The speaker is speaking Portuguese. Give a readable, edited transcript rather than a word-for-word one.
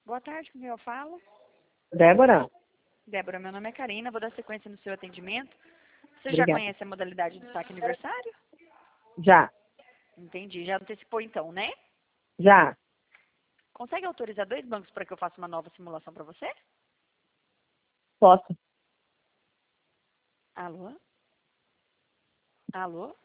Boa tarde, com quem eu falo? Débora? Débora, meu nome é Karina, vou dar sequência no seu atendimento. Você já Obrigada. conhece a modalidade do saque aniversário? Já. Entendi, já antecipou então, né? Já. Consegue autorizar 2 bancos para que eu faça uma nova simulação para você? Posso. Alô? Alô?